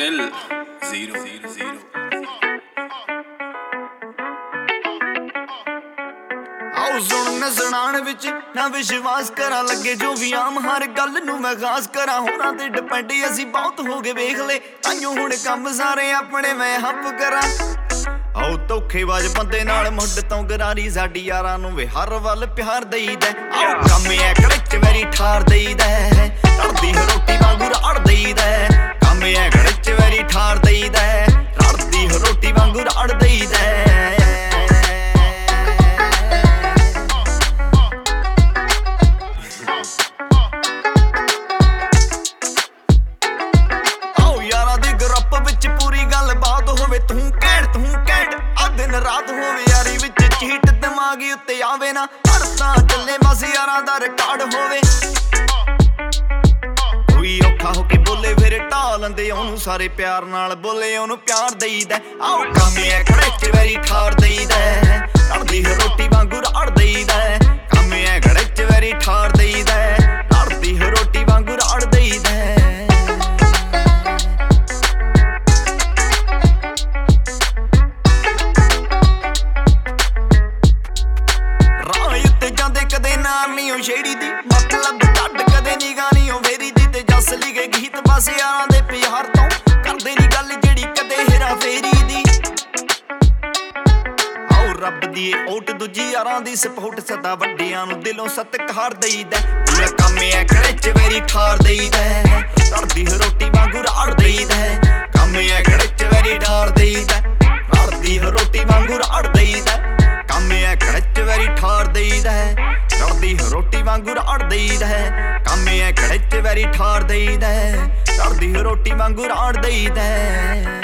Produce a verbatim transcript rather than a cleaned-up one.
Nil zero zero. ਆਓ ਸੁਣ ਸੁਣਾਉਣ ਵਿੱਚ ਨਾ ਵਿਸ਼ਵਾਸ ਕਰਾਂ, ਲੱਗੇ ਜੋ ਵੀ ਆਮ ਹਰ ਗੱਲ ਨੂੰ ਮੈਂ ਖਾਸ ਕਰਾਂ। ਹੋਰਾਂ ਤੇ ਡਿਪੈਂਡ ਅਸੀਂ ਬਹੁਤ ਹੋ ਗਏ ਵੇਖ ਲੈ, ਤਾਈਓ ਹੁਣ ਕੰਮ ਸਾਰੇ ਆਪਣੇ ਮੈਂ ਹੱਪ ਕਰਾਂ। ਆਓ ਧੋਖੇਬਾਜ਼ ਬੰਦੇ ਨਾਲ ਮੁੱਢ ਤੋਂ ਗਰਾਰੀ, ਸਾਡੀ ਯਾਰਾਂ ਨੂੰ ਵੇ ਹਰ ਵੱਲ ਪਿਆਰ ਦਈਦਾ। ਆਓ ਕੰਮ ਐ ਕੜਚ ਵੈਰੀ ਠਾਰ ਦਈਦਾ, ਰੜਦੀ ਰੋਟੀ ਵਾਂਗੂ ਰਾੜ ਦਈਦਾ। ਕੰਮ ਐ ਕੜਚ ਵੈਰੀ ਠਾਰ ਦਈਦਾ, ਰੜਦੀ ਰੋਟੀ ਵਾਂਗੂ ਰਾੜ ਦਈਦਾ। ਪੂਰੀ ਗੱਲ ਬਾਤ ਹੋਵੇ, ਤੂੰ ਕਹਿਣ ਤੂੰ ਕਹਿਣ ਆ ਦਿਨ ਰਾਤ ਹੋਵੇ, ਯਾਰੀ ਵਿੱਚ ਚੀਟ ਦਿਮਾਗੀ ਉੱਤੇ ਆਵੇ ਨਾ। ਹਰ ਤਾਂ ਚੱਲੇ ਬਸ ਯਾਰਾਂ ਦਾ ਰਿਕਾਰਡ ਹੋਵੇ, ਕੋਈ ਔਖਾ ਹੋ ਕੇ ਬੋਲੇ ਫਿਰ ਢਾਹ ਲੈਂਦੇ ਉਹਨੂੰ, ਸਾਰੇ ਪਿਆਰ ਨਾਲ ਬੋਲੇ ਉਹਨੂੰ ਪਿਆਰ ਦਈਦਾ। ਆਓ ਕੰਮ ਐ ਕੜਚ ਵੈਰੀ ਠਾਰ ਦਈਦਾ, ਰੜਦੀ ਰੋਟੀ ਵਾਂਗੂ ਰਾੜ ਦਈਦਾ। ਕੰਮ ਐ ਕੜਚ ਵੈਰੀ ਠਾਰ ਦਈਦਾ, ਰੜਦੀ ਰੋਟੀ ਵਾਂਗੂ ਰਾੜ ਦਈਦਾ। ਕਦੇ ਨਾਰ ਨੀ ਉਹ ਛੇੜੀ ਦੀ, ਮਤਲਬ ਕੱਢ ਕਦੇ ਨੀ ਗਾਣੀ ਉਹ ਵੇਰੀ ਦੀ। ਤੇ ਜੱਸ ਲਿਖੇ ਗੀਤ ਬਸ ਯਾਰਾਂ ਦੇ ਪਿਆਰ ਤੋਂ, ਕਰਦੇ ਨੀ ਗੱਲ ਜਿਹੜੀ ਕਦੇ ਹੇਰਾ ਫੇਰੀ ਦੀ। ਆਓ ਰੱਬ ਦੀ ਓਟ ਦੂਜੀ ਯਾਰਾਂ ਦੀ ਸਪੋਰਟ, ਸਦਾ ਵੱਡਿਆਂ ਨੂੰ ਦਿਲੋਂ ਸਤਿਕਾਰ ਦਈਦਾ। ਪੂਰਾ ਕੰਮ ਐ ਕੜਚ ਵੈਰੀ ਠਾਰ ਦਈਦਾ, ਰੜਦੀ ਰੋਟੀ ਵਾਂਗੂ ਰਾੜ ਦਈਦਾ। ਕੰਮ ਐ ਕੜਚ ਵੈਰੀ ਠਾਰ ਦਈਦਾ, ਰੜਦੀ ਰੋਟੀ ਵਾਂਗੂ ਰਾੜ ਦਈਦਾ। ਕੰਮ ਐ ਕੜਚ ਵੈਰੀ ਠਾਰ ਦਈਦਾ, ਰੜਦੀ ਰੋਟੀ ਵਾਂਗੂ ਰਾੜ ਦਈਦਾ। ਕੰਮ ਐ ਕੜਚ ਵੈਰੀ ਠਾਰ ਦਈਦਾ, ਰੜਦੀ ਰੋਟੀ ਵਾਂਗੂ ਰਾੜ ਦਈਦਾ।